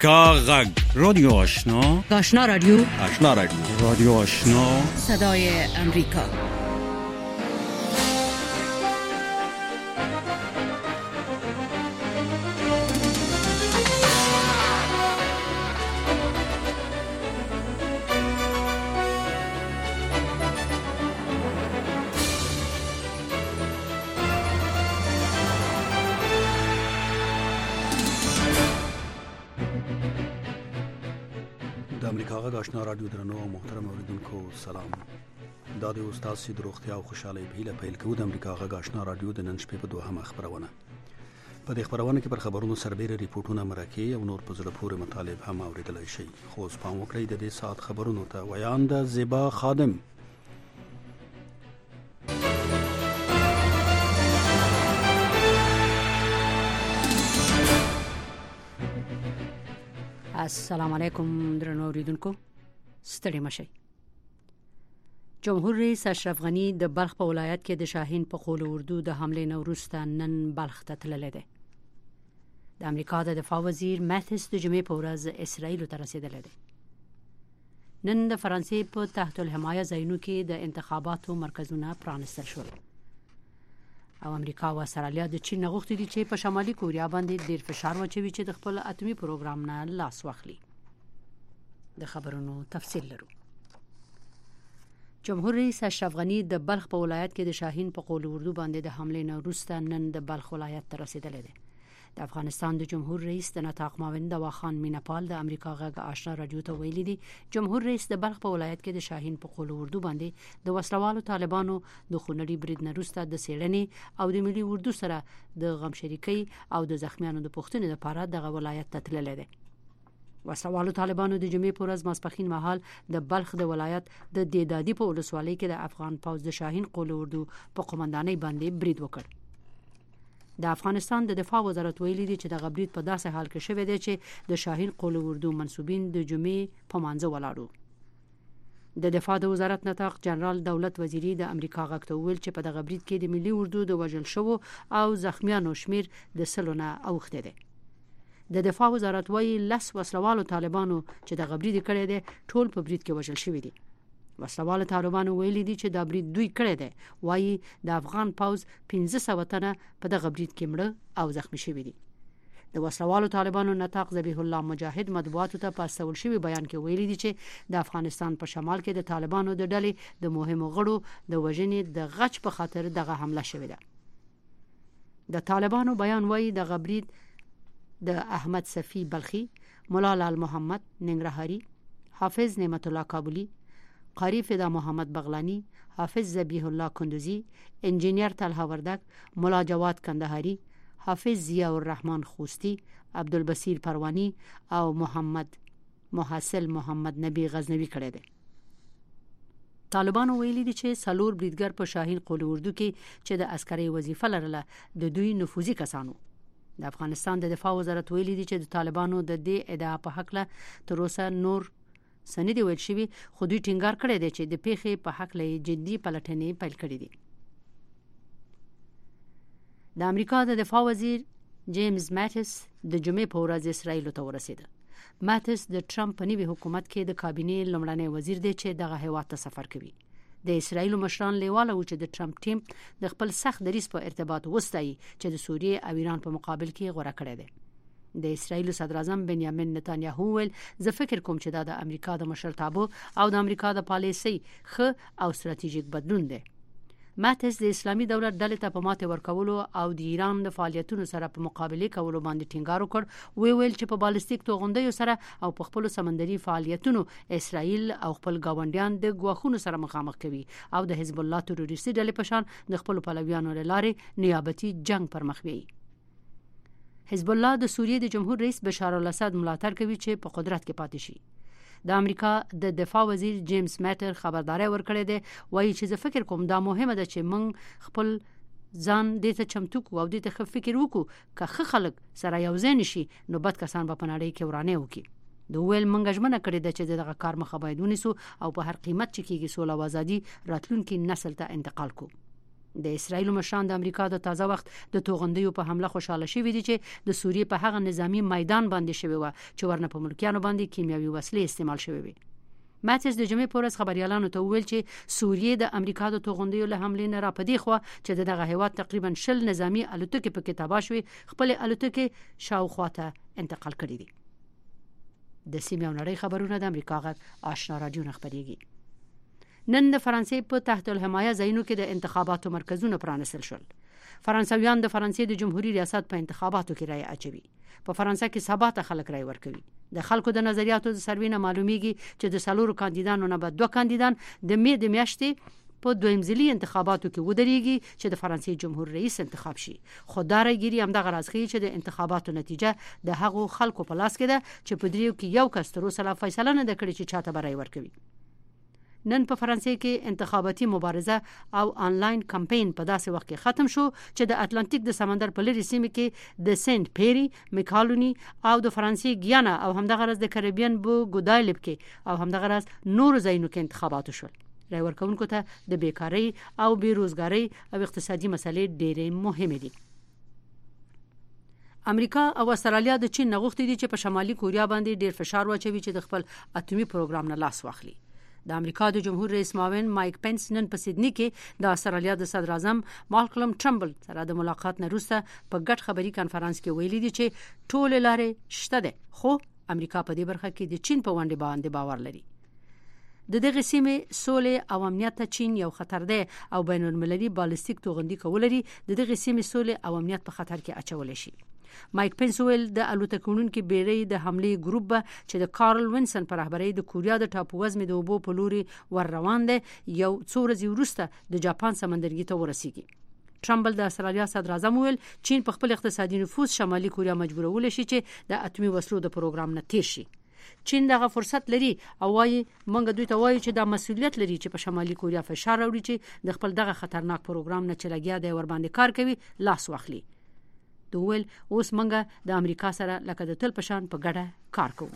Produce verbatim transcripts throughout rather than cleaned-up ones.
کاغذ رادیو آشنا آشنا رادیو آشنا رادیو رادیو آشنا صدای امریکا. د امریکا غږ آشنا رادیو درنو او محترم اوریدونکو سلام. دا د استاد سید روغتیا او خوشحالي په هیله پیل کوو د امریکا غږ آشنا رادیو د نن شپې په دوهمه خبرونه. په دې خبرونه کې پر خبرونو سربېره ریپورتونه مرکه او نور په زړه پورې مطالب هم اوریدلای شي. خو اوس پام وکړئ د دې ساعت خبرونو ته. ویان د زیبا خادم. السلام علیکم درنو اوریدونکو، ستړي مشئ. جمهور رئیس اشرف غنی د بلخ په ولایت کې د شاهین په قول اردو د حمله نه وروسته نن بلخ ته تللی دی. د امریکا د دفاع وزیر ماتیس د جمعې په ورځ اسرائیل ته رسیدلی دی. نن د فرانسې په تحت الحمایه ځایونو کې د انتخاباتو مرکزونه پرانستل شول او امریکا او استرالیا د چین غوښتي دي چې په شمالي کوریا باندې ډیر فشار واچوي چې د خپل اتمی پروګرام نه لاس واخلي. د خبرونو تفصیل لرو. جمهور رئیس اشرف غنی د بلخ په ولایت کې د شاهین په قول اردو باندې د حمله نه وروسته نن د بلخ ولایت ته رسیدلی دی. د افغانستان د جمهور رئیس د نطاق معاون واخان میناپال د امریکا غږ آشنا رادیو ته ویلي دي جمهور رئیس د بلخ په ولایت کې د شاهین په قول اردو باندې د وسلوالو طالبانو د خونړي برید نه وروسته د سیړنې او د ملي اردو سره د غم شریکۍ او د زخمیانو د پوښتنې لپاره دغه ولایت ته تللی دی. وسلوالو طالبانو د جمعې په ورځ ماسپښین مهال د بلخ د ولایت د دیدادي په ولسوالۍ کې د افغان پوځ د شاهین قول اردو په قومندانۍ باندې برید وکړ. د افغانستان د دفاع وزارت ویلي دی چې د غبرید په داسې حال کې شوی دی چې د شاهین قول اردو منسوبین د جمعې په مانځه ولاړو. د دفاع د وزارت نطاق جنرال دولت وزیری د امریکا غږ ته ویل چې په دغه برید کې د ملي اردو د وژل شوو او زخمیانو شمیر د سلونه اوښته دی. د دفاع وزارت وایي لس وسلوالو طالبانو چې د غبرید کړي دي ټول په برید کې وژل شوی دي. وسلوالو طالبانو ویلي دي چې دا برید دوی کړی دی. وایي د افغان پوځ پنځه سوه تنه په دغه برید کې مړه او زخمی شوي دي. د وسلوالو طالبانو نطاق ذبیح الله مجاهد مطبوعاتو ته په استول شوي بیان کې ویلي دي چې د افغانستان په شمال کې د طالبانو د ډلې د مهمو غړو د وژنې د غچ په خاطر دغه حمله شوې ده. د طالبانو بیان وایي د غبرید د احمد صفی بلخی، مولا لال محمد ننګرهاري، حافظ نعمت الله کابلی، قاری فدا محمد بغلانی، حافظ ذبیح الله کندوزی، انجینیر طلحه وردک، مولا جواد کندهاری، حافظ ضیاء الرحمن خوستی، عبدالبصیر پروانی او محمد محصل محمد نبی غزنوی کړی دی. طالبانو ویلي دي چې څلور بریدګر په شاهین قول اردو کې چې د عسکري وظیفه لرله د دوی نفوذي کسانو. د افغانستان د دفاع وزارت ویلي دي چې د طالبانو د دې ادعا په حق له تر اوسه نور سند ویل شوی، خو دوی ټینګار کړی دی چې د پیښې په حق له جدي پلټنې پیل کړې دي. د امریکا د دفاع وزیر جیمز ماتیس د جمعې په ورځ اسرائیل ته ورسید. ماتیس د ټرمپ په نوي حکومت کې د کابینې لومړنی وزیر دی چې دغه هیواد ته سفر کوي. د اسرائیل مشران لیواله و چې د ټرمپ ټیم د خپل سخت دریځ په ارتباط وستایي چې د سوریې او ایران په مقابل کې غوړه کړی دی. د اسرائیل صدر اعظم بنیامین نتانیاهو ویل زه فکر کوم چې دا د امریکا د مشرتابه او د امریکا د پالیسۍ ښه او ستراتیژیک بدلون دی. ماتیس د اسلامي دولت ډلې ته په ماته ورکولو او د ایران د فعالیتونو سره په مقابله کولو باندې ټینګار وکړ. وی ویل چې په بالستیک توغندیو سره او په خپل سمندري فعالیتونو اسرائیل او خپل گاونډیان د ګواښونو سره مخامخ کوي او د حزب الله تروریستي ډلې په شان د خپل پلویانو لاره نیابتي جنگ پر مخ بیي. حزب الله د سوریې د جمهور رئیس بشار الاسد ملاتړ کوي چې په قدرت کې پاتې شي. د امریکا د دفاع وزیر جیمز ماتر خبرداري ورکړې ده. وایي چې زه فکر کوم دا مهمه ده چې موږ خپل ځان دې ته چمتو کو او دې ته فکر وکړو که ښه خلک سره یو ځای نشي نو بد کسان به په نړۍ کې ورانه وکړي. د ویل موږ ژمنه کړې ده چې دغه کار مخه باید ونیسو او په هر قیمت چې کېږي سوله او ازادي راتلونکي نسل ته انتقال کو. د اسرایل مشران د امریکا د تازه وخت د توغندیو په حمله خوشاله شوي دي چې د سوریې په هغه نظامی میدان باندې شوی و چې ورنه په ملکیانو باندې کیمیاوي وسلې استعمال شوی وي. ماتس د جمعې په ورځ خبريالانو ته وویل چې سوریې د امریکا د توغندیو له حملې نه را پدې خو چې دغه هیواد تقریبا شل نظامی الوتکې په کې تباه شوي خپل الوتکې شاوخواته انتقال کړې دي. د سیمې او نړۍ خبرونه د امریکا غږ آشنا رادیو نه خبريږي. نن د فرانسې په تحت الحمایه ځایونو کې د انتخاباتو مرکزونه پرانیستل شول. فرانسویان د فرانسې د جمهوریت ریاست په انتخاباتو کې رائے اچوي. په فرانسه کې سبا ته خلک رائے ورکوي. د خلکو د نظریاتو د سروې نه معلومیږي چې د سلورو کاندیدانو نه به دوه کاندیدان د می د میاشتې په دویم ځلي انتخاباتو کې ودرېږي چې د فرانسې جمهور رئیس انتخاب شي. خو دا راګيري هم د غرازخي چې د انتخاباتو نتیجه د هغو خلکو په لاس کې ده چې په دریو کې یو کس تر اوسه فیصله نه کړې چې چاته به رائے ورکوي. نن په فرانسې کې انتخاباتي مبارزه او آنلاین کمپاین په داسې وخت کې ختم شو چې د اتلانتیک د سمندر په لري سیمه کې د سنت پیری، میکالونی او د فرانسې ګیانا او همدغه راز د کریبین بو ګودایلب کې او همدغه راز نور ځایونو کې انتخابات شول. رای ورکوونکو ته د بیکاری او بیروزګاری او اقتصادي مسلې ډېرې مهمه دي. امریکا او استرالیا د چین نغښتې دي چې په شمالي کوریا باندې ډېر فشار واچوي چې د خپل اټومي پروګرام نه لاس واخلي. د امریکا د جمهور رئیس معاون مایک پنس نن په سیدنی کې د استرالیا د صدر اعظم مالکلم ټرمبل سره د ملاقات نه وروسته په ګډ خبري کانفرنس کې ویلي دي چې ټول لارې شته ده، خو امریکا په دې برخه کې د چین په وړاندې باندې باور لري. د دغه سیمې سولې او امنیت ته چین یو خطر ده او بین المللي بالستیک توغندي کول لري د دغه سیمې سولې او امنیت په خطر کې اچول شي. مایک پنس ویل د الوتکونکو بیرې د حمله ګروپ چې د کارل وینسن په رهبرۍ د کوریا د ټاپو وزمې د اوبو په لوري ور روان دي یو څو ورځې وروسته د جاپان سمندرګي ته ورسیږي. ټرمبل د استرالیا صدر اعظم ویل چین په خپل اقتصادي نفوذ شمالي کوریا مجبورول شي چې د اټومي وسلو د پروګرام نه تیر شي. چین دغه فرصت لري او وايي مونږ دوی ته وایو چې دا مسؤلیت لري چې په شمالي کوریا فشار راوړي چې د خپل دغه خطرناک پروګرام نه چې لګیا دی ور باندې کار کوي لاس واخلي. دوول اوس منګه د امریکا سره لکه د تل پشان په ګډه کار کوو.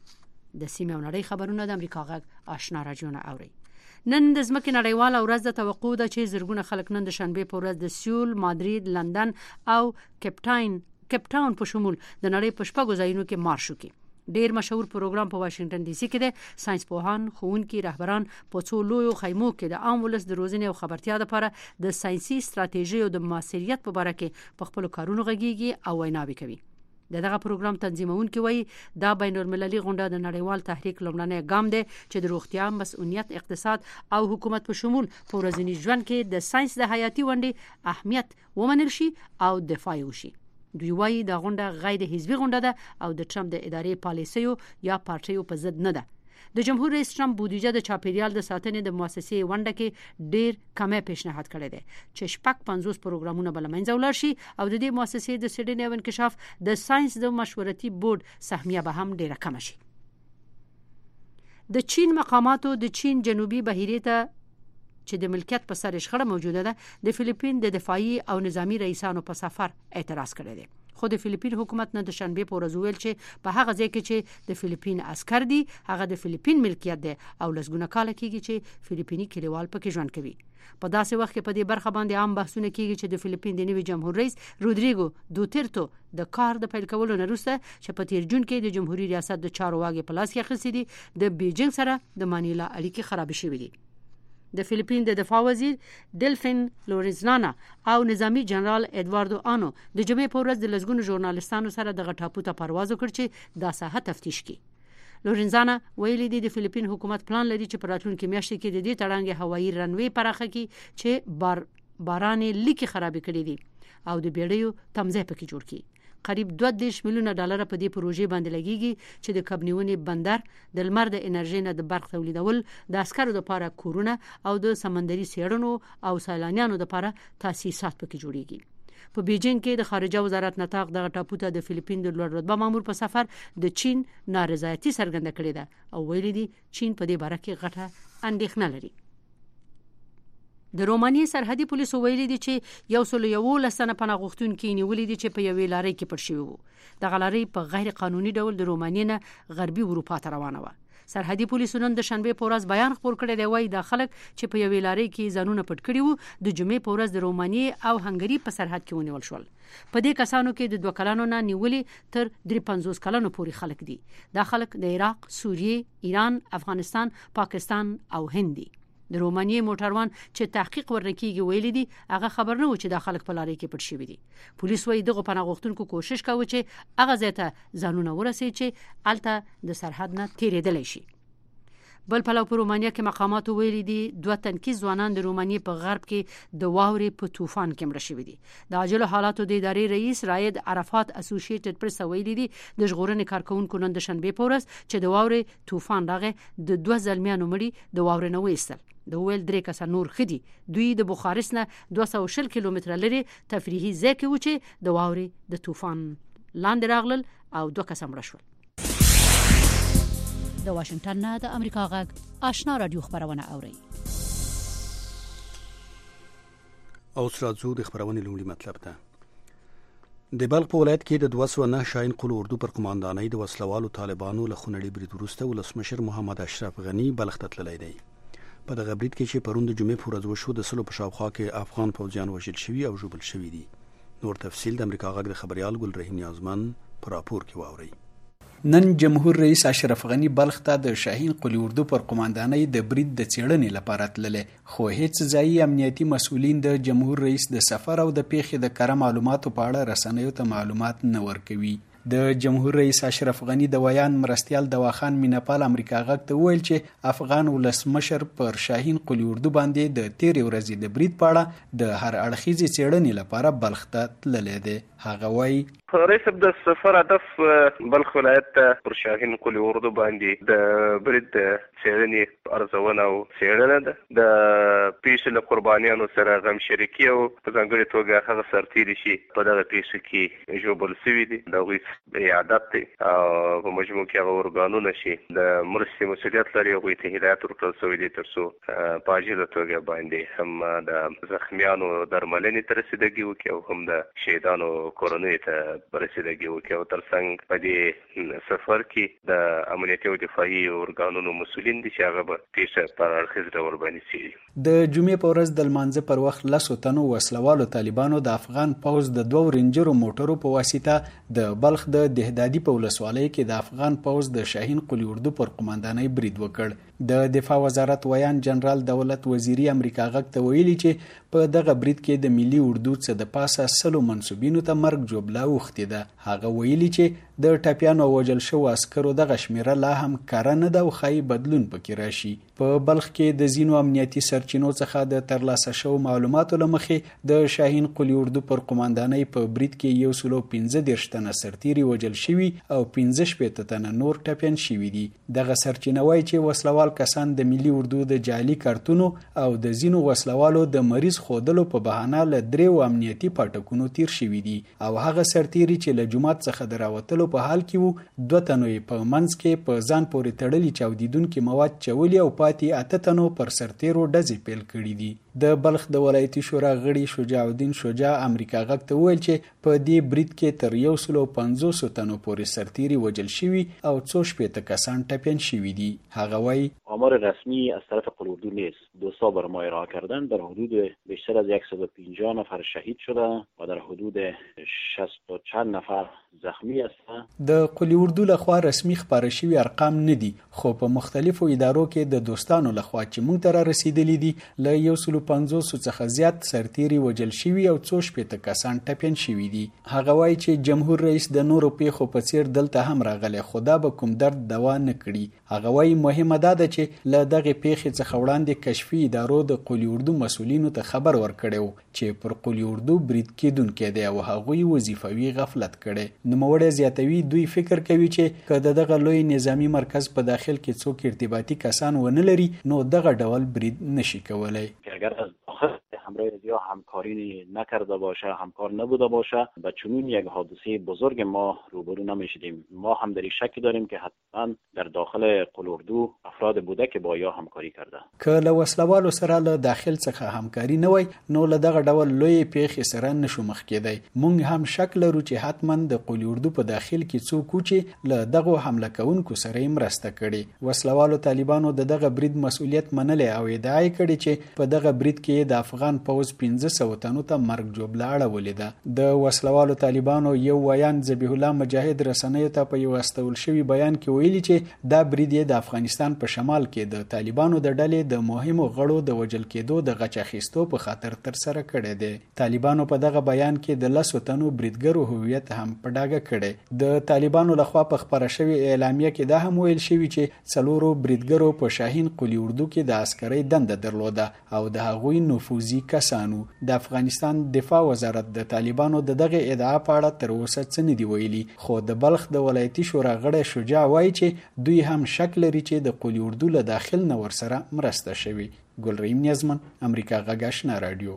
د سیمې او نړۍ خبرونه د امریکا غږ آشنا رادیو نه اوري. نن د ځمکې نړیواله ورځ د توقع ده چې زرګونه خلک نن د شنبه په ورځ د سیول، مادرید، لندن او کیپټاین کیپټاون په شمول د نړۍ په شپږو ځایونو کې مارش وکړي. ډیر مشهور پروګرام په واشنگټن ډي سي کې ده. ساينس پوهان، ښوونکي، رهبران په څو لویو خیمو کې د عام ولس د روزنې او خبرتیا لپاره د ساينسي ستراتیژي او د مؤثریت په اړه کې په خپل کارونو غږیږي او ویناوي کوي. دغه پروګرام تنظیمونکي وایي دا بین المللي غونډه د نړیوال تحریک لومړنی ګام دی چې د روغتیا، مسؤلیت، اقتصاد او حکومت په شمول په ورځني ژوند کې د ساينس د حیاتي ونډې اهمیت ومنل شي او دفاع وشي. دوی وایي دا غونډه غیر حزبي غونډه ده او د ټرمپ د ادارې پالیسیو یا پارټیو په ضد نه ده. د جمهور رئیس ټرمپ بودیجه د چاپیریال د ساتنې د مؤسسې ونډه کې ډیر کمه پیشنهاد کړی دی چې شپږ پنځوس پروګرامونه بل منځ ولاړ شي او د دې مؤسسې د سیډني او انکشاف د ساينس د مشورتي بورډ سهمیه به هم ډیره کم شي. د چین مقاماتو د چین جنوبي بحیرې ته چې د ملکیت په سر شخړه موجوده ده د فلیپین د دفاعي او نظامی رئیسانو په سفر اعتراض کړی دی. خو د فلیپین حکومت نه د شنبه په ورځ ویل چې په هغه ځای کې چې د فلیپین عسكر دي هغه د فلیپین ملکیت دی او لسګونه کال کېږي چې فلیپینی کلیوال پکې ژوند کوي. په داسې وخت کې په دې برخه باندې عام بحثونه کېږي چې د فلیپین د نوي جمهور رئیس رودریګو دوترتو د کار د پیل کولو نه وروسته چې په تیر جون کې د جمهوریت ریاست د چارو واګې په لاس کې اخیستي دي د بیجینګ سره د مانیلا اړیکې خراب شوې دي. د فلیپین د دفاع وزیر ډلفین لورنزانا او نظامی جنرال ادواردو آنو د جمعې په ورځ د لسګونو ژورنالیستانو سره د غټاپو ته پرواز وکړ چې دا ساحه تفتیش کړي. لورنزانا ویلي دي د فلیپین حکومت پلان لري چې په راتلونکي میاشت کې د دې تړانګې هوایي رنوي پراخه کړي چې بار بارانې لیکي خراب کړي دي او د بیړیو تمځای پکې جوړ کړي. قریب دوه دېرش میلیونه ډالر په دې پروژې باندې لګیږي چې د کبنیونې بندر، د لمر د انرژي نه د برق تولیدول، د عسکرو لپاره کورونه او د سمندري سیړنو او سیلانیانو لپاره تاسیسات پکې جوړیږي. په بیجینګ کې د خارجه وزارت نطاق د ټاپو ته د فلیپین د لوړ رتبه مامور په سفر د چین نارضایتي څرګنده کړې ده او ویلي دي چین په دې باره کې غټه اندېښنه لري. د رومانیې سرحدي پولیسو ویلي دي چې یو سل یو لسنه پناه غوښتونکي نیولې دي چې په یوې لارې کې پټ شوي وو. د غلارې په غیر قانوني ډول د رومانیې نه غربي اروپا ته روانه و. سرحدي پولیسو نن د شنبه په ورځ بیان خپور کړی دی، وایي د خلک چې په یوې لارې کې ځانونه پټ کړي وو د جمعې په ورځ د رومانیې او هنګري په سرحد کې ونیول شول. په دې کسانو کې د دوه کلنو نه نیولې تر درې پنځوس کلنو پورې خلک دي. دا خلک د عراق، سوریې، ایران، افغانستان، پاکستان او هند دي. د رومانیې موټروان چې تحقیق ورنکیږي ویلي دي هغه خبر نه و چې د خلک په لارې کې پټ شوي دي. پولیس وایي دغه پناه غوښتونکو کوشش کوي چې هغه ځای ته ځانونه ورسوي چې هلته د سرحد نه تیریدلی شي. بل پلو په رومانیا کې مقاماتو ویلي دي دوه تنکي ځوانان د رومانیې په غرب کې د واورې په طوفان کې مړه شوي دي. د عاجلو حالاتو د ادارې رئیس راید عرفات اسوسییټډ پریس ویلي دي د ژغورنې کارکونکو نن د شنبې په ورځ چې د واورې طوفان راغی د دوه زلمیانو مړي د واورې نه وایستل. د ویل درې کسه نور خدي دوی د بخارست نه دوه سوه او شل کیلومتره لري تفریحي ځای کې و چې د واورې د طوفان لاندې راغلل او دوه کسه مړه شول. د واشنگټن نه د امریکا غږ آشنا رادیو خبرونه اوري. اوس راځو د خبرونې لومړی مطلب ته. د بلخ په ولایت کې د دوه سوه نه شاهین قل اردو پر قماندانۍ د وسلوالو طالبانو له خونړي برید وروسته ولسمشر محمد اشرف غنی بلخ ته تللی دی. په دغه برید کې چې پرون د جمعې په ورځ وشو د سلو په شاوخوا کې افغان پوځیان وژل شوي او ژوبل شوي دي. نور تفصیل د امریکا غږ د خبريال ګل رحیم نیازمن په راپور کې واوري. نن جمهور رئیس اشرف غنی بلخ ته د شاهین قلی اردو پر قماندانۍ د برید د څېړنې لپاره تللی، خو هیڅ ځایي امنیتي مسؤلین د جمهور رئیس د سفر او د پیښې د کره معلوماتو په اړه رسنیو ته معلومات نه ورکوي. د جمهور رئیس اشرف غنی د ویان مرستیال دواخان مینپال امریکا غږ ته وویل چې افغان ولسمشر پر شاهین قلی اردو باندې د تیرې ورځې د برید په اړه د هر اړخیزې څېړنې لپاره بلخ ته تللی دی. هغه وایي رئیس د سفر هدف بلخ ولایت ته پر شاهین قلی اردو باندې د برید څېړنې ارزونه او څېړنه ده. د پیښې له قربانیانو سره غم شریکي او په ځانګړې توګه هغه سرتیري چې په دغه پیښه کې ژوبل شوي دي د هغوی عادت دی او په مجموع کې هغه ارګانونه شي د مرستې مسؤلیت لري هغوی ته هدایت ورکړل شوی دی تر څو په عاجله توګه باندې هم د زخمیانو درملنې ته رسیدګي وکړي او هم د شهیدانو کورنیو ته رسیدګي وکړي او ترڅنګ په دې سفر کې د امنیتي او دفاعي ارګانونو مسؤلین دي چې هغه به پیښه په اړخیز ډول باندې څېړي. د جمعې په ورځ د لمانځه پر وخت لسو تنو وسلوالو طالبانو د افغان پوځ د دوو رینجرو موټرو په واسطه د بلخ د دهدادي په ولسوالۍ کې د افغان پوځ د شاهین قلی اردو پر قماندانۍ برید وکړ. د دفاع وزارت ویان جنرال دولت وزیری امریکا غږ ته ویلي چې په دغه برید کې د ملي اردو څخه د پاسه سلو منسوبینو ته مرګ جوړه اوختې ده. هغه ویلي چې د ټپیانو وژل شوو عسکرو دغه شمیره لا هم کره نه ده او ښایي بدلون پکې راشي. په بلخ کې د ځینو امنیتي سرچینو څخه د ترلاسه شوو معلوماتو له مخې د شاهین قلی اردو پر قماندانۍ په برید کې یو سلو پنځه دېرش تنه سرتیري وژل شوي او پنځه شپېته تنه نور ټپیان شوي دي. دغه سرچینه وایي چې وسلوال کسان د ملي اردو د جعلي کارتونو او د ځینو وسلوالو د مریض خودلو په بهانه له دریو امنیتي پاټکونو تیر شوي دي او هغه سرتیري چې له جومات څخه د راوتلو په حال کې وو دوه تنو یې په منځ کې په ځان پورې تړلي چاودیدونکي مواد چولي او پاتې اته تنو پر سرتیرو ډزې پیل کړي دي. د بلخ د ولایتي شورا غړي شجاع الدین شجاع امریکا غږ ته وویل چې په دې برید کې تر یو سلو پنځوسو تنو پورې سرتیري وژل شوي او څو شپېته کسان ټپیان شوي دي. هغه وایي آمار رسمی از طرف قلی اردو نیست. دوستا بر ما ارائه کردن در حدود بیشتر از صد و پنجاه نفر شهید شده و در حدود شصت و چند نفر زخمی هستند. د قلی اردو لخوا رسمي خبره شوي ارقام نه دي، خو په مختلفو ادارو کې د دوستانو لخوا چې موږ ته را رسیدلي دي له یو سلو پنځوسو څخه زیات سرتیري وژل شوي او څو شپېته کسان ټپیان شوي دي. هغه وایي چې جمهور رئیس د نورو پیښو په څیر دلته هم راغلی خو دا به کوم درد دوا نه کړي. هغه وایي مهمه دا ده چې له دغې پیښې څخه وړاندې کشفي ادارو د قلی اردو مسؤلینو ته خبر ورکړی و چې پر قلی اردو برید کیدونکی دی او هغوی وظیفوي غفلت کړی. نوموړی زیاتوي دوی فکر کوي چې که د دغه لوی نظامی مرکز په داخل کې څوک ارتباطي کسان ونه لري نو دغه ډول برید نشي کولی. اگر از داخل همراه اتحادیه همکاری نکرده باشه، همکار نبوده باشه، با چنین یک حادثه بزرگ ما روبرو نمیشدیم. ما هم در شک داریم که حتما در داخل قلوردو افراد بوده که با یا همکاری کرده. که له وسلوالو سره له داخل څخه همکاري نه وای نو له دغه ډول لوی پیښې سره نشو مخ کېدی. مونږ هم شک لرو چې حتما د قلوردو په داخل کې څوک چې له دغه حمله کوونکو سره مرسته کړي. وسلوالو طالبانو د دغه برید مسؤلیت منلې او ادعا کړې چې په دغه برید کې د افغان پوز پنځه سوه تنو ته مرګ جوړه اړولې ده. د وسلوالو طالبانو یو ویان ذبیح الله مجاهد رسنیو ته په یو استول شوی بیان کې ویلي چې دا برید د افغانستان په شمال کې د طالبانو د ډلې د مهمو غړو د وجل کېدو د غچ اخیستو په خاطر تر سره کړی دی. طالبانو په دغه بیان کې د لسو تنو بریدګرو هویت هم په ډاګه کړی. د طالبانو لخوا په خبره شوی اعلامیه کې دا هم ویل شوی چې څلورو بریدګرو په شاهین قلی اردو کې د عسکرۍ دنده درلوده او د هغوی نفوذي کسانو. د افغانستان دفاع وزارت د طالبانو د دغه ادعا په اړه تر اوسه څه نه دی ویلي، خو د بلخ د ولایتي شورا غړی شجاع وایي چې دوی هم شک لري چې د قلی اردو له داخل نه ورسره مرسته شوي. ګلریم نیازمن، امریکا غږ آشنا رادیو.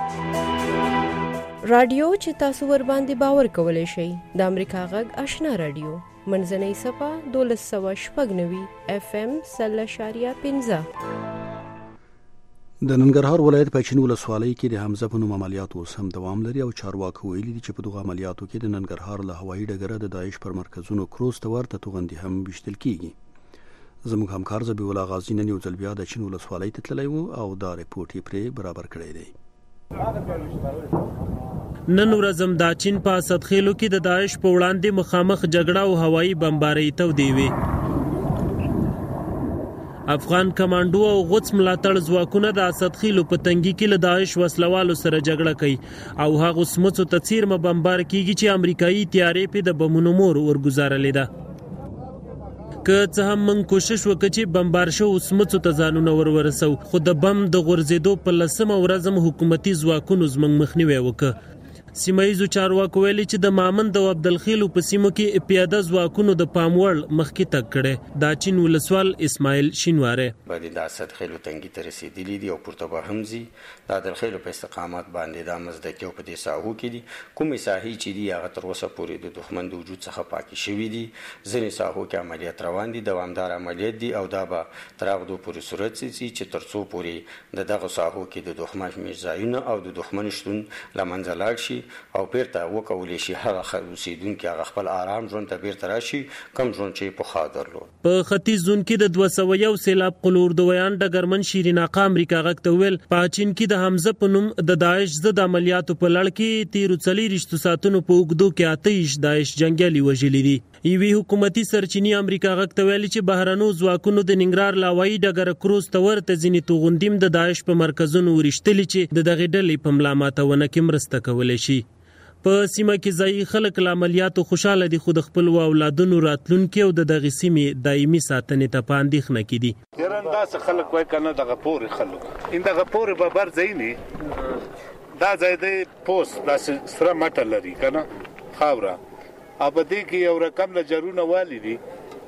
رادیو چې تاسو ور باندې باور کولای شئ د امریکا غږ آشنا رادیو منځنۍ صفه دولس سوه شپږ نوي اف ام سل اشاریه پنځه. د ننګرهار ولایت په چین ولسوالۍ کې د حمزه په نوم عملیات اوس هم دوام لري او چارواکو ویلي دي چې په دغه عملیاتو کې د ننګرهار له هوایي ډګره د داعش پر مرکزونو کروز ته ورته توغندي هم ویشتل کیږي. زموږ همکار ذبیح الله غازي نن یو ځل بیا د چین ولسوالۍ ته تللی و او دا رپورټ یې پرې برابر کړی دی. نن ورځم د چین په اسدخیلو کې د داعش په وړاندې مخامخ جګړه او هوایي بمبارۍ تودې وې. افغان کمانډو او غوڅ ملاتړ ځواکونه د اسدخیلو په تنګي کې له داعش وسلوالو سره جګړه کوي او هغه سمڅو ته څیرمه بمبار کیږي چې امریکایي تیارې په د بمونو مور ورګزارلې ده. که څه هم موږ کوشش وکړو چې بمبار شو سمڅو ته ځانونه ورورسو، خو د بم د غورځېدو په لسمه ورځ هم حکومتي ځواکونو زموږ مخنیوی وکړ. سیمایي چارواکو ویلي چې د مامند او عبدالخیلو په سیمو کې پیاده ځواکونو د پاموړ مخکې تګ کړی. دا چین ولسوال اسماعیل شینواره باندې د اسدخیلو تنګي ته رسیدلی دي او پورته به هم ځي. د عبدالخیلو په استقامت باندې د مزدکي او په دې ساحو کې دي کومې ساحې چې دي هغه تر اوسه پورې د دښمن د وجود څخه پاکې شوي دي. ځینې ساحو کې عملیات روان دي، دوامدار عملیات دي او دا به تر هغه دو پورې صورت سي چې تر څو پورې د دغه ساحو کې د دښمن میرزایونه او د دښمن شتون له منځه لاړ شي او بیرته وکولی شي هغه اوسیدونکي هغه خپل آرام ژوند ته بیرته راشي کوم ژوند چې پخوا درلود. په ختیځ زون کې د دوه سوه یو سیلاب قلوردویان ډګرمن شیرین آقا امریکا غږ ته ویل په چین کې د حمزه په نوم د داعش ضد عملیاتو په لړ کې تیرو څلېرویشتو ساعتونو په اوږدو کې اته ویشت داعش جنګیالي وژلي دي. یوې حکومتي سرچینې امریکا غږ ته ویلي چې بهرنو ځواکونو د ننګرهار له هوایي ډګره کروز ته ورته ځینې توغندیم د داعش په مرکزونو ورشتلي چې د دغې ډلې په ملا ماتونه کې مرسته کولی شي. په سیمه کې ځایي خلک له عملیاتو خوشاله دي، خو د خپل اولادونو راتلونکي او د دغې سیمې دایمي ساتنې ته په اندېښنه کې دي. یرن داسې خلک وایي که نه دغه پورې خلک این دغه پورې به بر ځای نه دا ځای دی پوست داسې سره مټه لري که نه خاوره او په دې کې یو رقم نجرونه والي دي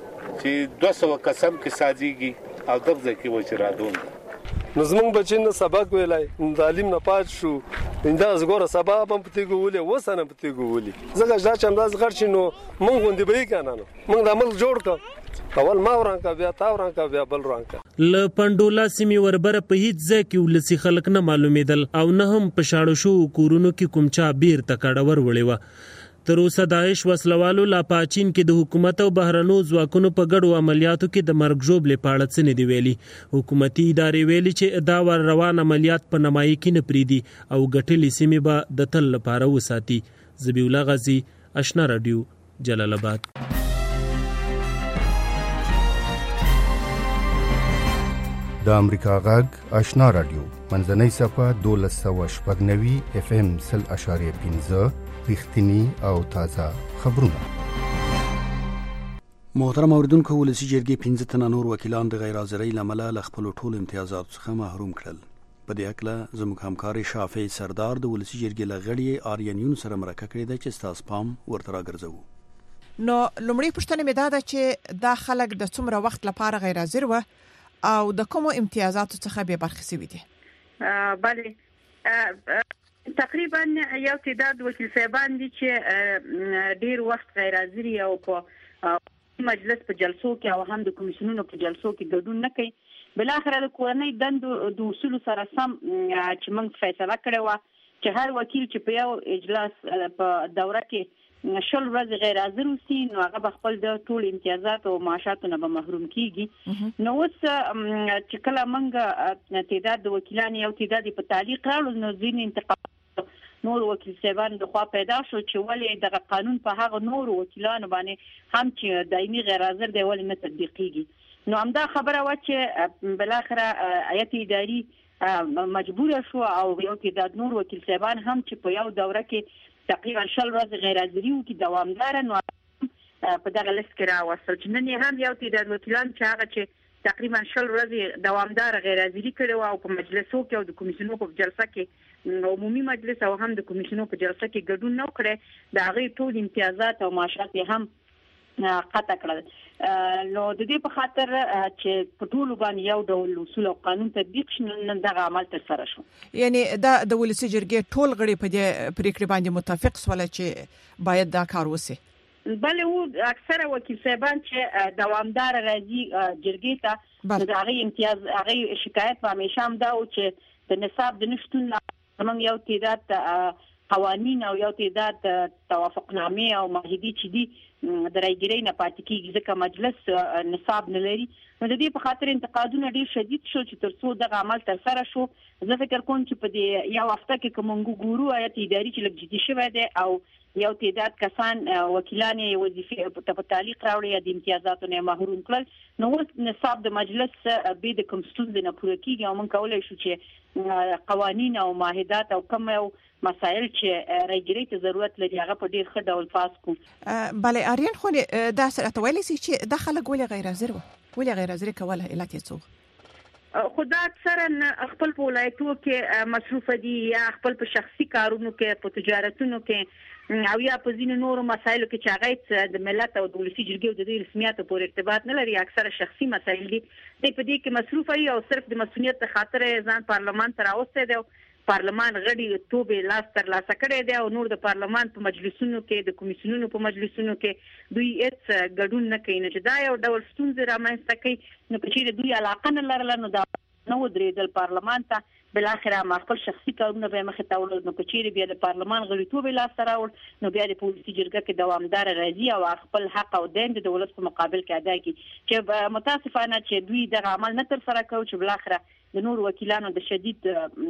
چې دوه سوه قسم کې سازیږي او دغه ځای کې وایي چې رادون نو زمونږ بچی نه سبق ویلی تعلیم نه پات شو دا زګوره سبا هم په تیږو ولي اوس هم په تیږو ولي زګه دا چې همداس غړ شي نو مونږ غوندې به یې که نه نو مونږ د عمل جوړ کړ اول ما ورانکه بیا تا ورانکه بیا بل ورانکه. له پنډولا سیمې وربره په هیڅ ځای کې ولسي خلک نه معلومېدل او نه هم په شاړو شوو کورونو کې کوم چا بیرته کډه وروړې وه. تر اوسه داعش وسلوالو لا پاچین کې د حکومت او بهرنو ځواکونو په ګډو عملیاتو کې د مرګ ژوبلې په اړه څه نه دي ویلي. حکومتي ادارې ویلي چې دا ور روان عملیات په نمایي کې نه پرېږدي او ګټلې سیمې به د تل لپاره وساتي. ذبیح الله غازي، آشنا رادیو، جلال آباد. د امریکا غږ آشنا رادیو منځنۍ صفه دولس سوه شپږ نوي اف ام سل اشاریه پنځه رښتینی او تازه خبرونه. محترم اوریدونکو، ولسي جرګې پنځه تنه نور وکیلان د غیر حاضرۍ له امله له خپلو ټولو امتیازاتو څخه محروم کړل. په دې هکله زموږ همکار شافعي سردار د ولسي جرګې له غړي آریانیون سره مرکه کړې ده چې ستاسو پام ورته راګرځوو. نو لومړی پوښتنه مې دا ده چې دا خلک د څومره وخت لپاره غیر حاضر و او د کومو امتیازاتو څخه بې برخې شوي دي؟ بله تقریبا یو تعداد وکیل صاحبان دي چې ډیر وخت غیر حاضر او په مجلس په جلسو کې او هم د کمیسیونونو په جلسو کې ګډون نه کوي. بل اخر د کورنۍ دندو د اصول سره سم چې موږ فیصله کړې و چې هر وکیل چې په یو اجلاس په دوره کې شل ورځې غیر حاضر وسی نو هغه خپل د ټول امتیازات او معاشاتو نه به محروم کیږي. نو اوس چې کله موږ تعداد د وکیلانو یو تعداد په تعلیق راوړل نو ځین انتقاد نور وکیل صاحبان د خوا پیدا شو چې ولې دغه قانون په هغه نور وکیلانو باندې هم چې دایمي غیر حاضر دی ولې نه تطبیقیږي. نو همدا خبره و چې بل اخر هیئت اداري مجبور شو او یو تعداد نور وکیل صاحبان هم چې په یو دوره کې تقریبا شل ورځې غیر حاضري وکړي دوامدار نو په دغه لیست کې راوستل چې نن هم یو تعداد وکیلان چې هغه چې تقریبا شل ورځې دوامدار غیر حاضري کړي او په مجلسو کې او د کمیسیونو په جلسه کې عمومي مجلس او هم د کمیسیونو په جلسه کې ګډون نه کړي د هغه ټول امتیازات او معاشات هم قطع کړل. نو د دې په خاطر چې په ټول باندې یو ډول اصول او قانون تطبیق شنه دغه عمل تر سره شو. یعنی دا د ولسی جرګې ټول غړي په دې پریکړه باندې متفق سول چې باید دا کار وسی. بله و اکثره وکیل صاحبان چې دوامدار راځي جرګې ته د هغه امتیاز هغه شکایت په همیشه هم دا او چې د نصاب د نشټون موږ یو تعداد قوانین او یو تعداد توافقنامې او معاهدې چې دي د راګیرې نه پاتې کیږي ځکه مجلس نصاب نه لري. نو د دې په خاطر انتقادونه ډیر شدید شو چې ترڅو دغه عمل تر سره شو. زه فکر کوم چې په دې یو هفته کې کوم ګورو هیئت اداري چې لږ جدي شوی دی او یو تعداد کسان وکیلان وظیفې په تعلیق راوړي د امتیازاتو نه محروم کړل نو نصاب د مجلس به د کوم ستونزې نه پوره کیږي او موږ کولای شو چې قوانین او معاهدات او کوم یو مسائل چې راګیرې ته ضرورت لري هغه په ډیر ښه ډول پاس کو. بله اریان خو دا سره تویل سي چې د خلک ولې غیر حاضر و ولې غیر حاضر کوله علت یې څه خدا اکثرا خپل په ولایتو کې مصروف دي یا خپل په شخصي کارونو کې په تجارتونو کې او یا په ځینو نورو مسایلو کې چې هغه د ملت او د ولسی جرګې د دې رسمیاتو پورې ارتباط نه لري اکثره شخصي مسایل دي د په دې کې مصروف دي او صرف د مسؤلیت خاطر ځان پارلمان ته راوستي دي پارلمان غړي توبه لاس تر لاسه کړی دی او نور د پارلمان په مجلسونو کې د کمیسیونونو په مجلسونو کې دوی هیڅ ګډون نه کوي چې دا یو ډول ستونزې رامنځته کوي. نو په چیرې دوی علاقه نه لرله نو دا نو درېدل پارلمان ته بل اخر ما خپل شخصي کارونه به مخ ته ورول نو په چیرې بیا د پارلمان غړي توبه لاس تر راوړ نو بیا د پولیسي جرګه کې دوامدار راځي او خپل حق او دند د دولت په مقابل کې ادا کوي چې متاسفانه چې دوی دغه عمل نه تر سره کوي چې بل اخر د نور وکیلانو د شدید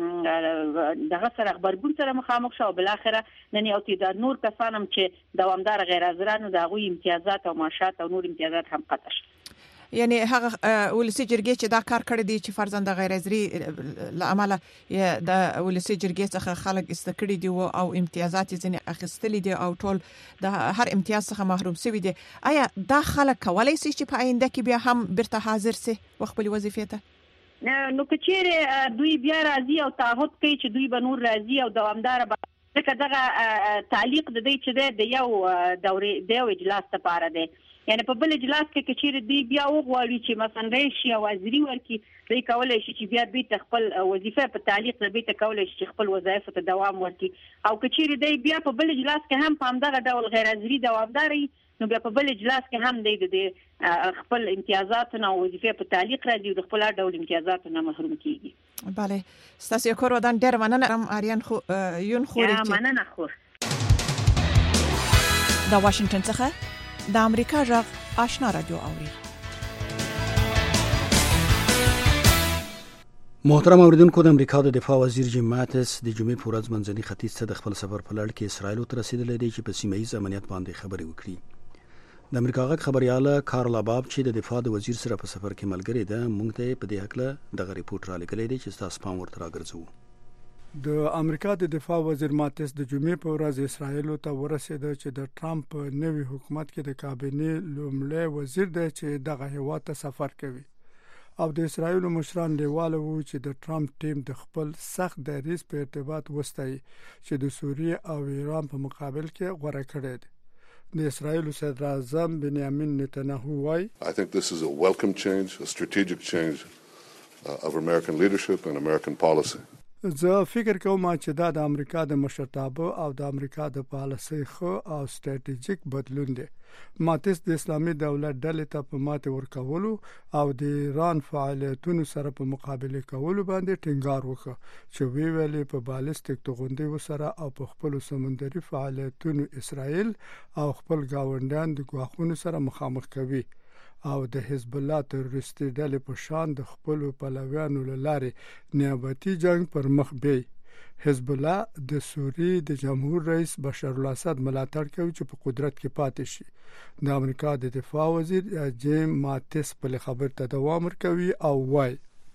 دغه سره خبرګون سره مخامخ شو بل اخر نن یو تعداد نور کسان هم چې دوامدار غیر حاضرانو د غوي امتیازات او معاشات او نور امتیازات هم قطع شو. یعنی هغه ولسی جرګې چې دا کار کړی دی چې فرضاً د غیر حاضري لامل د ولسی جرګې څخه خلک استکړي دي او امتیازات یې اخیستلې دي او ټول د هر امتیاز څخه محروم شوي دي. آیا دا خلک کولای شي چې په آینده کې بیا هم برته حاضر شي خپل وظیفې ته؟ نو کچېره دوی بیا راځي او تعهد کوي چې دوی به نور راځي او دوامدار به ځکه دغه تعلیق د دې چې د یو دورې د یو اجلاس لپاره دی یعنی په بل اجلاس کې کچېره دی بیا وغواړي چې مثلا رئیس او وزیري ورکی دوی کولای شي چې بیا به خپل وظیفه په تعلیق به ته کولای شي خپل وظایف ته دوام ورکړي او کچېره دی بیا په بل اجلاس کې هم په همدغه ډول غیر حاضري دوامداري نو بیا په بل اجلاس کې هم د خپل امتیازات او وظیفه په تعلیق راځي د خپل ډول امتیازات نه محروم کیږي. بله ستاسو کور ودان ډیر مننه اریان خو یون خوري یا مننه خور دا واشنگټن څخه د امریکا غږ آشنا رادیو اوري. محترم اوریدونکو د امریکا د دفاع وزیر جیم ماتس د جمعې په ورځ منځني ختیځ ته د خپل سفر په لړ کې اسرائیل ته رسیدلی دی چې په سیمه ییز امنیت باندې خبرې وکړي. د امریکا غږ خبرياله کارلا باب چې د دفاع د وزیر سره په سفر کې ملګری ده مونږ ته په دې حق له دغه ریپورت را لګلې دي چې تاسو پام ورته راګرځو. د امریکا د دفاع وزیر ماتس د جمعې په ورځ اسرائیل ته ورسېد چې د ټرمپ نوي حکومت کې د کابینې لومړی وزیر دی چې دغه هیواد ته سفر کوي او د اسرائیل مشران لیواله وو چې د ټرمپ ټیم د خپل سخت دریځ په ارتباط وستایي چې د سوریه او ایران په مقابل کې غوړه کړی دی. د اسرائیل صدر اعظم بنیامین نتنیاهو وايي I think this is a welcome change, a strategic change uh, of American leadership and American policy. زه فکر کوم چې دا د امریکا د مشرتابه او د امریکا د پالیسۍ خو او ستراتیژیک بدلون دی. ماتس د اسلامي دولت ډلې ته په ماته ورکولو او د ایران فعالیتونو سره په مقابله کولو باندې ټینګار وکړ چې وی ویلې په بالستیک توغندي سره او په خپل سمندري فعالیتونو اسرائیل او خپل گاونډیان د ګواښونو سره مخامخ کوي او د حزب الله تروریستي ډلې په شان د خپل پلویانو لارې نیابتي جنگ پر مخ بي. حزب الله د سوریې د جمهور رئیس بشار الاسد ملاتړ کوي چې په قدرت کې پاتې شي. د امریکا د دفاع وزیر جیم ماتس په خبر ته دوام ورکوي او وايي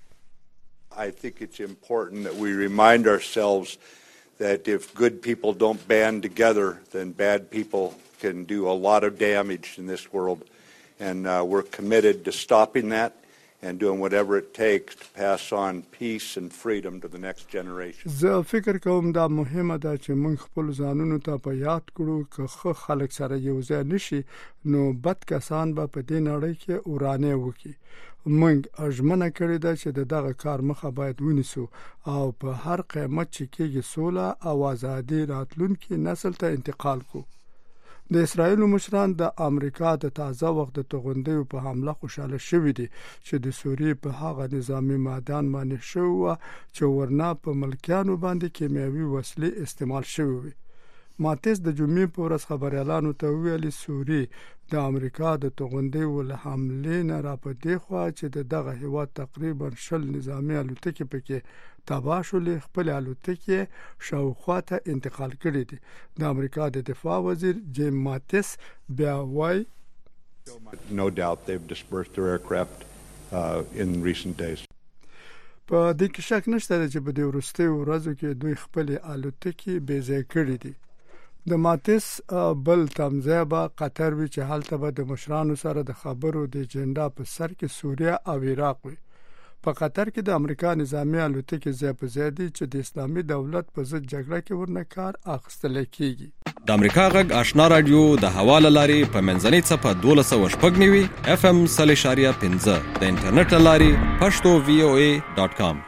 I think it's important that we remind ourselves that if good people don't band together, then bad people can do a lot of damage in this world. And uh, we're committed to stopping that and doing whatever it takes to pass on peace and freedom to the next generation. زه فکر کوم دا مهمه ده چې موږ خپل ځانونو ته په یاد کړو که خو خلک سره یو ځای نشي نو بد کسان به په دې نړۍ کې ورانه وکړي. موږ اجمنه کړی ده چې دغه کار مخه باید ونیسو او په هر قیمت چې کېږي سوله او ازادي راتلونکي نسل ته انتقال کو. د اسرائیل مشران د امریکا د تازه وخت د توغندیو په حمله خوشاله شوي دي چې د سوریې په هغه نظامی معدن باندې شو چې ورنا په ملکیانو باندې کیمیاوي وسلې استعمال شوي وي. ماتس د جمعې په ورځ خبريالانو ته ویلي سوریې د امریکا د توغندیو له حملې نه را پدې خو چې دغه هیواد تقریبا شل نظامی الوتکې پکې تباه شولې خپل الوتکې شاوخوا ته انتقال کړې دي. د امریکا د دفاع وزیر جیم ماتس بیا وایي No doubt they've dispersed their aircraft uh, in recent days. په دې کې شک نشته چې په دې وروستیو ورځو کې دوی خپل الوتکې بې ځای کړې دي. د ماتس بل تمزیبا قطر وی چې حالته به د مشرانو سره د خبرو د اجنډا په سر کې سوریه او عراق وي. په قطر کې د امریکا نظامی الوتکې ځای په ځای دي چې د اسلامي دولت په ضد جګړه کې ورنه کار اخیستل کیږي. د امریکا غږ آشنا رادیو د حواله لاري په منځنۍ صفه دولس سوه شپږ نوي اف ام صلی شاریه پنځه د انټرنیټ لاري پښتو وی او ای ډاټ کام.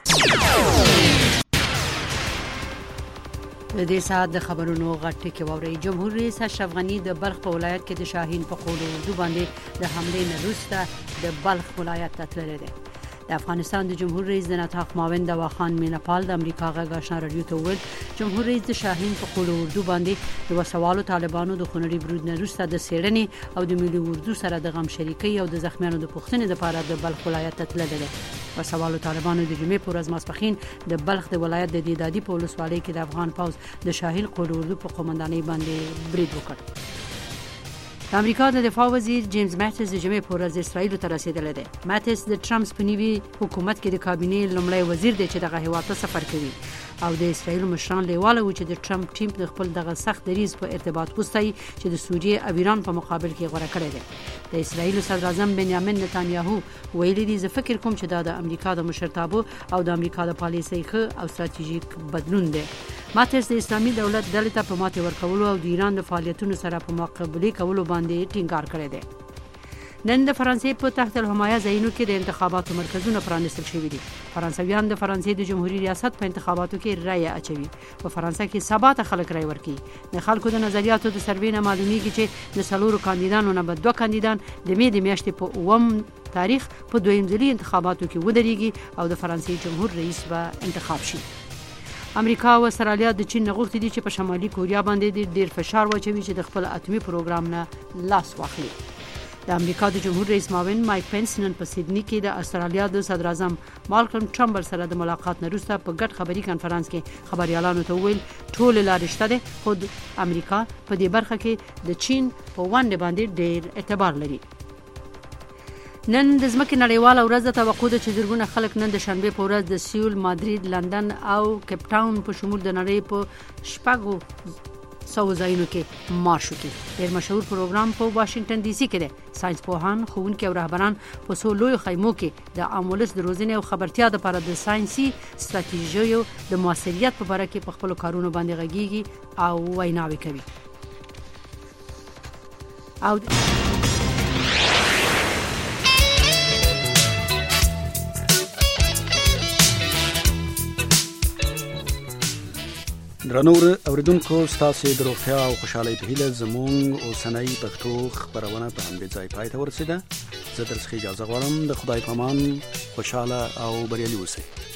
د دې ساعت د خبرونو غټ کې ووري. جمهور رئیس اشرف غنی د بلخ په ولایت کې د شاهین په قول اردو باندې د حمله نه وروسته د بلخ ولایت ته تللی دی. د افغانستان د جمهور رئیس د نطاق معاون دواخان مینپال د امریکا غږ آشنا رادیو ته ویل جمهور رئیس د شاهین په قول اردو باندې د وسوالو طالبانو د خونړي برود نه وروسته د سیړنې او د ملي اردو سره د غم شریکي او د زخمیانو د پوښتنې لپاره د بلخ ولایت ته تللی دی. وسوالو طالبانو د جمعې پر ورځ ماسپخین د بلخ د ولایت د دیدادي په ولسوالۍ کې د افغان پوز د شاهین قول اردو په قومندانۍ باندې برید وکړ. د امریکا د دفاع وزیر جیمز ماتس د جمعې په ورځ اسرائیل ته رسیدلی دی. ماتس د ټرمپ په نوي حکومت کې د کابینې لومړی وزیر دی چې دغه هیواد ته سفر کوي او د اسرائیل مشران لیواله و چې د ټرمپ ټیم د خپل دغه سخت دریځ په ارتباط پوسټي چې د سوریې او ایران په مقابل کې غوړه کړی دی. د اسرائیل صدر اعظم بنیامین نتانیاهو ویلي دی زه فکر کوم چې دا د امریکا د مشرتابه او د امریکا د پالیسۍ ښه او ستراتیژیک بدلون دی. ماتس د اسلامي دولت ډلې ته په ماته ورکولو او د ایران د فعالیتونو سره په مقابله کولو باندې ټینګار کړی دی. نن د فرانسې په تحت الحمایه ځایونو کې د انتخاباتو مرکزونه پرانیستل شوي دي. فرانسویان د فرانسې د جمهوریت ریاست په انتخاباتو کې رای اچوي. په فرانسه کې سبا ته خلک رای ورکوي. د خلکو د نظریاتو د سروې نه معلومیږي چې د څلورو کاندیدانو نه به دوه کاندیدان د مې د میاشتې په اووم تاریخ په دویم ځلي انتخاباتو کې ودرېږي او د فرانسې جمهور رئیس به انتخاب شي. امریکا او استرالیا د چین غوښتي دي چې په شمالي کوریا باندې ډېر فشار واچوي چې د خپل اتمي پروګرام نه لاس واخلي. د امریکا د جمهور رئیس معاون مایک پنس نن په سیدنی کې د استرالیا د صدر اعظم مالکم ټرمبل سره د ملاقات نه وروسته په ګډ خبري کانفرنس کې خبريالانو ته ویل ټول لارې شته ده خو امریکا په دې برخه کې د چین په وړاندې باندې ډېر اعتبار لري. نن د ځمکې نړیواله ورځ د توقع ده چې زرګونه خلک نن د شنبه په ورځ د سیول، مادرید، لندن او کیپ ټاون په شمول د نړۍ په شپږو سو ځایونو کې مارش وکړي. ډېر مشهور پروګرام په واشنگټن ډي سي کې دی. ساينس پوهان، ښوونکي او رهبران په څو لویو خیمو کې د عام ولس د روزنې او خبرتیا لپاره د ساينسي ستراتیژیو د موثریت په اړه کې په خپل کارونو باندې غږیږي او ویناوي کوي. او درنو اوریدونکو ستاسو د روغتیا او خوشحالۍ په هیله زموږ اوسنۍ پښتو خبرونه په همدې ځای پای ته ورسیده. زه درڅخه اجازه غواړم. د خدای پامان، خوشاله او بریالي اوسئ.